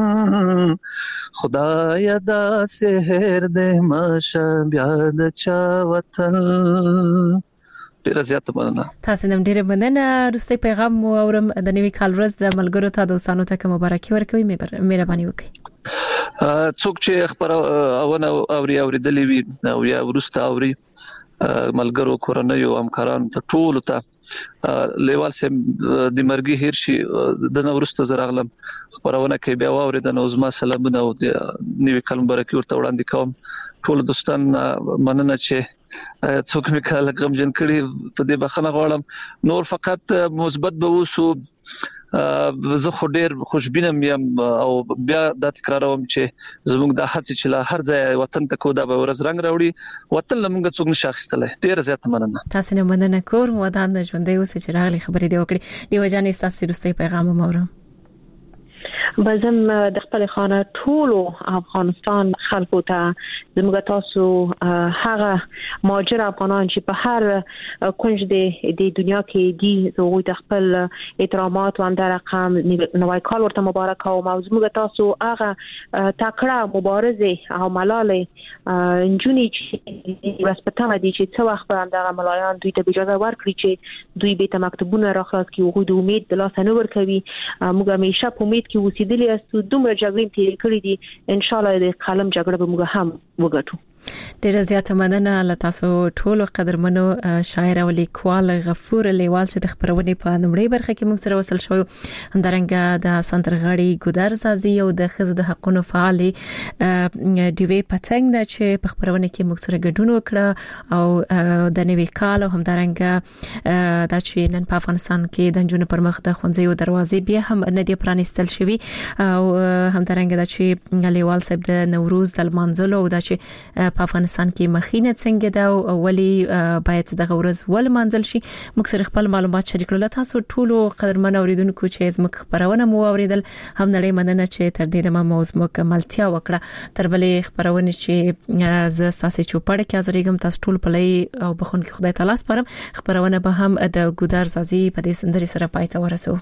[SPEAKER 5] خدایا دا سحر دې ماشا بیا د چا وطن ډیر زیات مننه
[SPEAKER 2] تاسو نن ډیر مننه رسته پیغام مو اورم د نوي کال ورځ د ملګرو ته دوستانو ته مبارکي ورکوي مهرباني وکړئ
[SPEAKER 5] څوک چې خبر اونه اوري اوریدلې وي او یا ورسته اوري ملګرو کورنۍ او همکارانو ته ټول ته لیوال سم د مرګي هیر شي د نورسته زراغلم خبرونه کې بیا اوري د نوزما سلامونه او د نیو کال مبارکي ورته وړاندې کوم ټول دوستان مننه چې څوک مې کله کوم جن کړي په دې بخنه غواړم نور فقط مثبت به وسو زه خو ډیر خوشبینم یم او بیا د تکراروم چې زموږ د هڅې چې لا هر ځای وطن ته کو دا به ورځ رنگ راوړي وطن لمږه څوک نشه اخیستلای ډیر زیات مننه
[SPEAKER 2] تاسو نه مننه کور ودان ژوندې اوسې چې راغلي خبرې دی وکړي دیو جانې تاسو رسته پیغام مورم
[SPEAKER 7] بزم د خپل خانه ټول افغانستان خلکو ته زموږ تاسو هغه ماجر افغانان چې په هر کنج د دنیا کې دي زه د خپل احترامات و اندر رقم نوای کال ورته مبارک او زموږ تاسو هغه تکړه مبارزه او ملاله انجونی چې رسپټانه دي چې څو وخت په اندر ملایان دوی ته اجازه ورکړي چې دوی به ته مکتوبونه راخلاص کړي او د امید د لاس نه ورکوي موږ همیشه په امید کې اوسېدلي یو دومره جګړې تیر کړې دي ان شاء الله د قلم جګړه به موږ هم وګټو.
[SPEAKER 2] ډیره زیاته مننه له تاسو ټولو قدرمنو شاعر او لیکوال غفور لیوال چې د خبرونې په نومړی برخه کې موږ سره وصل شو همدارنګه د سندرغاړي ګودر زازي او د خزو د حقونو فعال دیوی پتنګ د چې په خبرونه کې موږ سره ګډون وکړه او د نوي کال او همدارنګه د چې نن په افغانستان کې د جنونو پر مخ د خونځي دروازې بیا هم نه دی پرانستل شوی او همدارنګه د چې لیوال صاحب د نوروز د منځلو او د چې په افغانستان کې مخینه څنګه دا او ولی باید د غورز ول منځل شي موږ سره خپل معلومات شریک کړل. تاسو ټولو قدرمن اوریدونکو چې زموږ خبرونه مو اوریدل هم نړۍ مننه چې تر دې د موضوع مکملتیا وکړه. تر بلې خبرونه چې ز تاسو چوپړ کې حاضرېږم تاسو ټول په لای او بخون کې خدای تعالی سپارم. خبرونه به هم د ګودر زازي په دې سندري سره پای ته ورسو.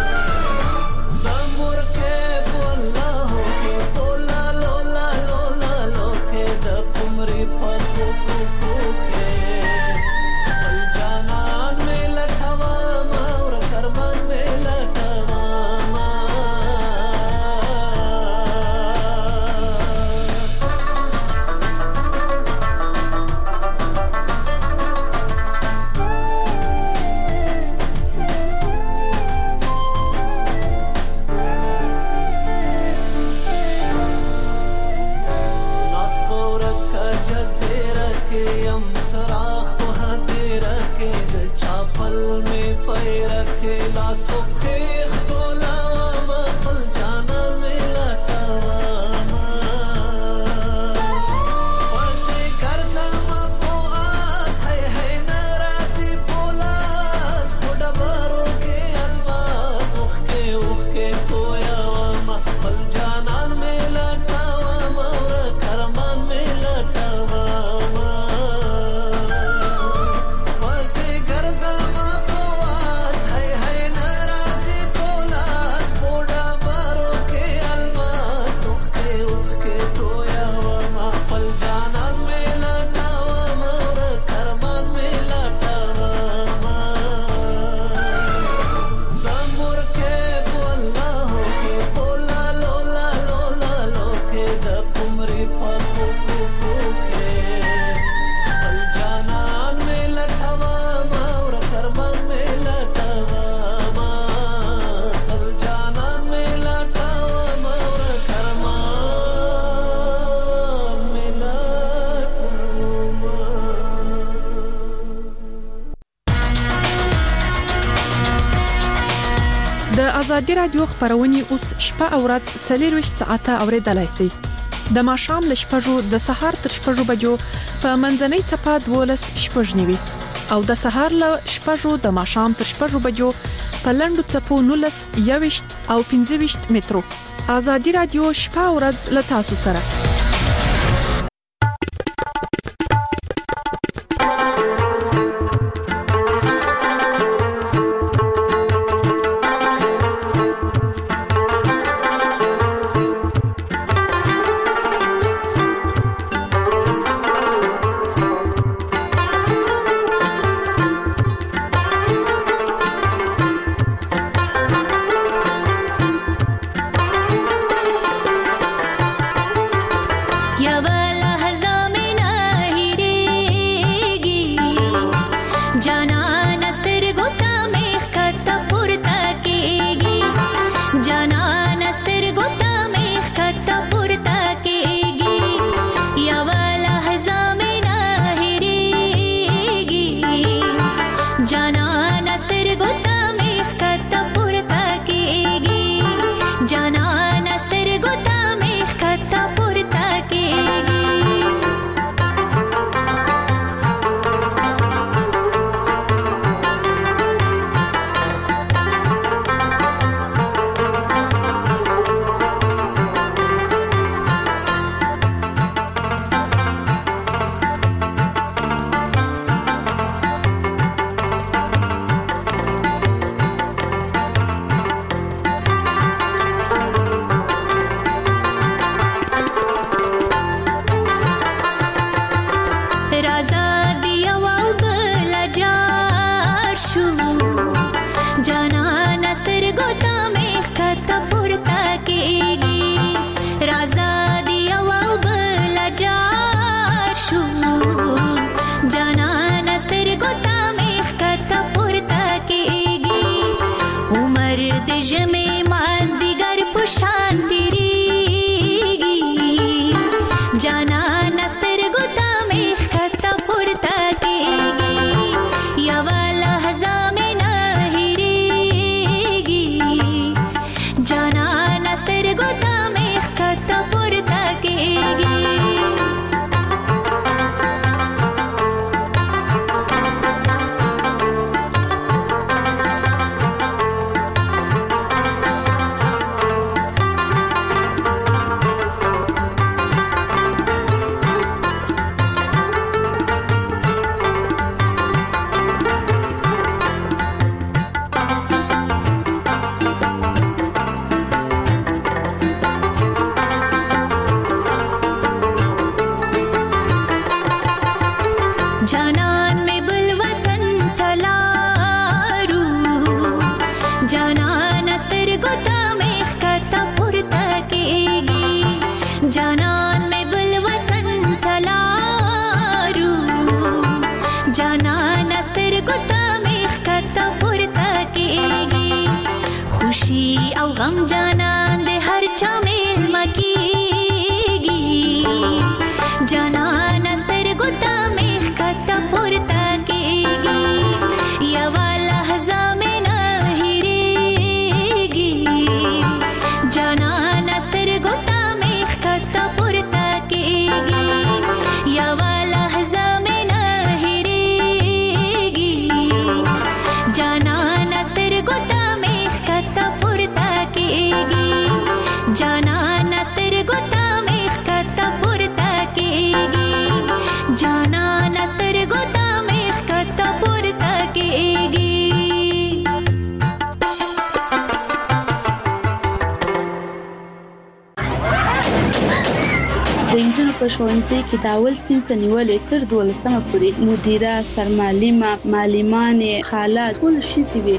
[SPEAKER 3] Lola, Lola, Lola,
[SPEAKER 8] ازادي رادیو خبرونه اوس شپه او ورځ څلور ساعته اوریدلای شئ. د ماښام ل شپږو د سهار تر شپږو بجو په منځنۍ صفه دولس شپږ نیوي او د سهار ل شپږو د ماښام تر شپږو بجو په لندو صفو نولس یويشت او پنځه ویشت مترو. ازادي رادیو شپه او ورځ ل تاسو سره.
[SPEAKER 9] ښوونځي کې د اول صنف نیولې تر دولسمه پورې مدیره سرمعلمه معلمانې حالات ټول شي وي.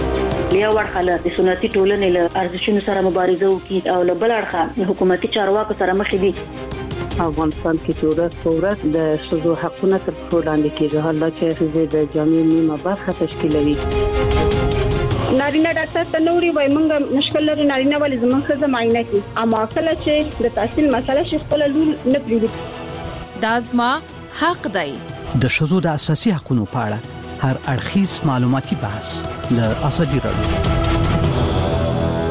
[SPEAKER 10] یو ورخاله د سنتي ټولنې له ارزښتونو سره مبارزه وکړي او له بل اړخه حکومتي چارواکو سره مخ دي.
[SPEAKER 11] افغانستان کې ټولنه ثورت د شذو حقوقو تر څو لاندې کېږي، حالات چې د جامعې نیمه برخه تشکیلوي.
[SPEAKER 12] نارینه ډاکټر ته نوري وای مونږ مشکل لري نارینه ولې زمونږ څه معاینه کی اما کله چې د تحصیل مسله شي خپل لول نه پریږدي.
[SPEAKER 2] دازما حق دی.
[SPEAKER 13] د شذو د اساسي حقوقو په اړه هر اړخیز معلوماتي بحث له ازادي رادیو.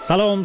[SPEAKER 14] سلام